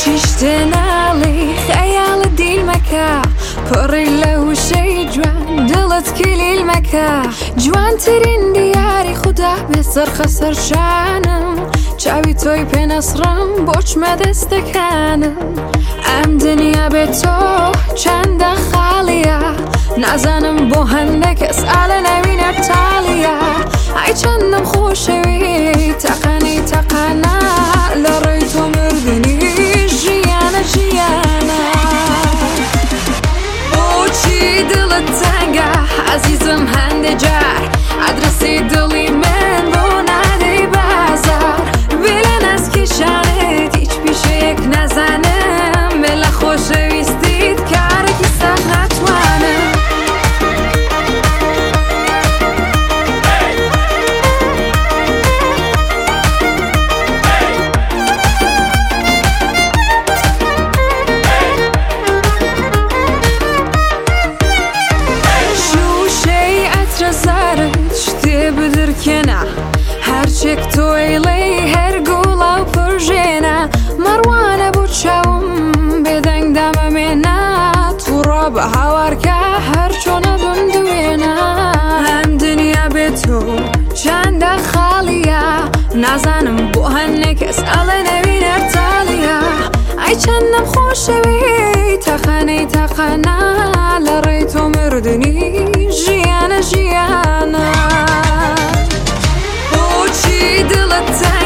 تشتنالي خيال ديل مكا پڕی لە وشەی جوان دڵت کلیل مەکە جوانترین دیاری خوددا بێ سەر شانم چاوی تۆی پێ نەسڕم بۆ چمە دەستەکانم ئەم دنیا بێ تۆ چەندە خاڵیە نازانم بۆ هەندێک کەس ئالە ناوی نەفتاڵیە ئای چەندەم خۆشەوی تەقەنەی تەقەنە لە ڕێی تۆ مردنی ژیانە ژیانە بۆچی دڵت تەنگە عەزیزم هەندێک جار ئەدرەسی دڵی من بۆ نادەی بازار بێ لە نەسکێشانت هیچ پیشەیەک نەزانم بێ لە خۆشەویستیت کارێکی سەخت ناتوانم بدرکێنە هەرچێک تۆی لێی هەر گوڵا و پڕژێنە مەڕوانە بۆ چاوم بێدەنگ دامەمێنە تووڕە بە هاوارکە هەر چۆنە بم دوێنە ئەم دنیا بێت تۆ چەندە خاڵیە نازانم بۆ هەندێک کەس ئەڵێ نەوی نەفتاڵیە ئای چەندەم خۆشەوی تەقەنەی تەقەنە لە ڕێی تۆ مردنی ژیانە ژیانە بۆچی دڵت